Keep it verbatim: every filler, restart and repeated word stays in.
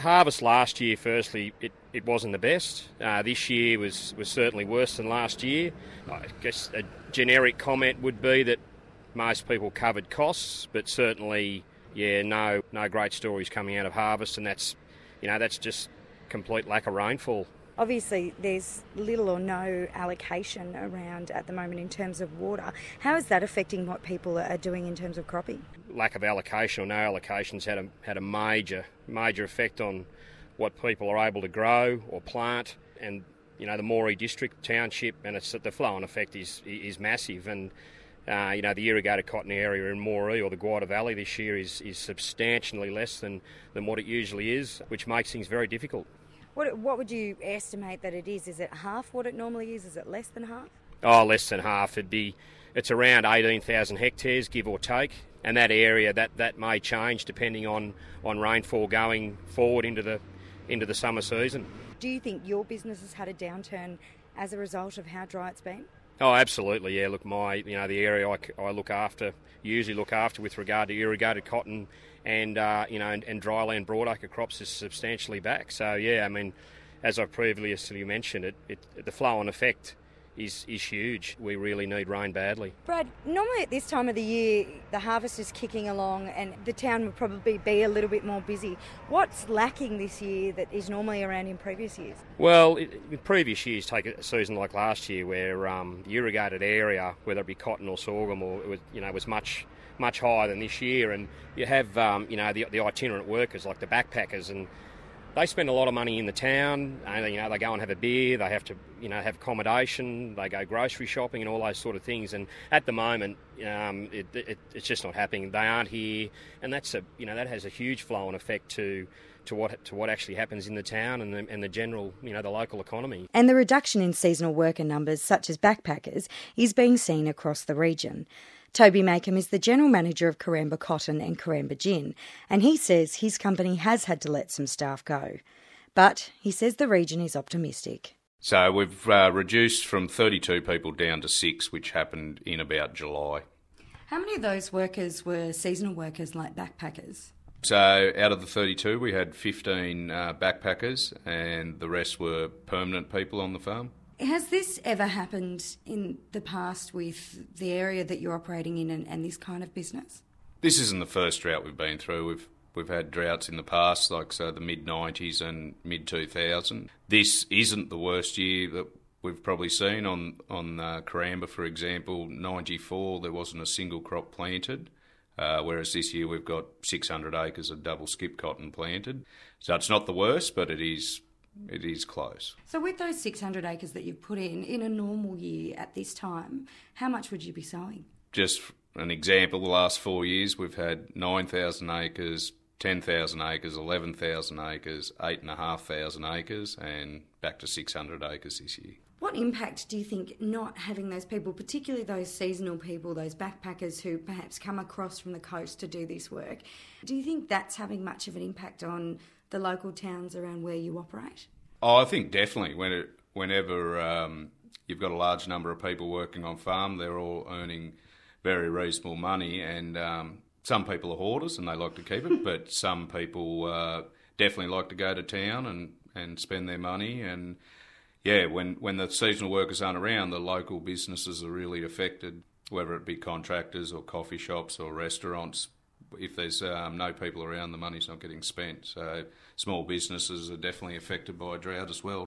harvest last year, firstly, it, it wasn't the best. Uh, this year was, was certainly worse than last year. I guess a generic comment would be that most people covered costs, but certainly, yeah, no no great stories coming out of harvest, and that's, you know, that's just complete lack of rainfall. Obviously, there's little or no allocation around at the moment in terms of water. How is that affecting what people are doing in terms of cropping? Lack of allocation or no allocations had a had a major major effect on what people are able to grow or plant. And you know, the Moree district township, and it's the flow-on effect is is massive. And uh, you know, the irrigated cotton area in Moree or the Guada Valley this year is is substantially less than than what it usually is, which makes things very difficult. What what would you estimate that it is? Is it half what it normally is? Is it less than half? Oh, less than half. It'd be, it's around eighteen thousand hectares, give or take. And that area, that, that may change depending on, on rainfall going forward into the into the summer season. Do you think your business has had a downturn as a result of how dry it's been? Oh, absolutely, yeah. Look, my you know the area I, I look after, usually look after with regard to irrigated cotton and uh, you know and, and dryland broadacre crops is substantially back. So yeah, I mean, as I previously mentioned, it, it the flow-on effect is is huge. We really need rain badly. Brad, normally at this time of the year, the harvest is kicking along and the town would probably be a little bit more busy. What's lacking this year that is normally around in previous years? Well, in previous years, take a season like last year where um, the irrigated area, whether it be cotton or sorghum, or it was, you know, was much much higher than this year. And you have um, you know the, the itinerant workers like the backpackers, and they spend a lot of money in the town, and you know they go and have a beer, they have to you know have accommodation, they go grocery shopping and all those sort of things. And at the moment, um, it, it, it's just not happening. They aren't here, and that's a you know that has a huge flow-on effect to to what to what actually happens in the town and the, and the general you know the local economy. And the reduction in seasonal worker numbers, such as backpackers, is being seen across the region. Toby Makem is the General Manager of Caramba Cotton and Caramba Gin, and he says his company has had to let some staff go. But he says the region is optimistic. So we've uh, reduced from thirty-two people down to six, which happened in about July. How many of those workers were seasonal workers like backpackers? So out of the thirty-two, we had fifteen uh, backpackers and the rest were permanent people on the farm. Has this ever happened in the past with the area that you're operating in and, and this kind of business? This isn't the first drought we've been through. We've we've had droughts in the past, like so the mid nineties and mid two thousand. This isn't the worst year that we've probably seen. On on uh, Caramba, for example, ninety-four there wasn't a single crop planted, uh, whereas this year we've got six hundred acres of double skip cotton planted. So it's not the worst, but it is. It is close. So with those six hundred acres that you've put in, in a normal year at this time, how much would you be sowing? Just an example, the last four years we've had nine thousand acres, ten thousand acres, eleven thousand acres, eight thousand five hundred acres and back to six hundred acres this year. What impact do you think not having those people, particularly those seasonal people, those backpackers who perhaps come across from the coast to do this work, do you think that's having much of an impact on the local towns around where you operate? Oh, I think definitely. When it, whenever um, you've got a large number of people working on farm, they're all earning very reasonable money, and um, some people are hoarders and they like to keep it, but some people uh, definitely like to go to town and, and spend their money. And yeah, when, when the seasonal workers aren't around, the local businesses are really affected, whether it be contractors or coffee shops or restaurants. If there's um, no people around, the money's not getting spent. So small businesses are definitely affected by drought as well.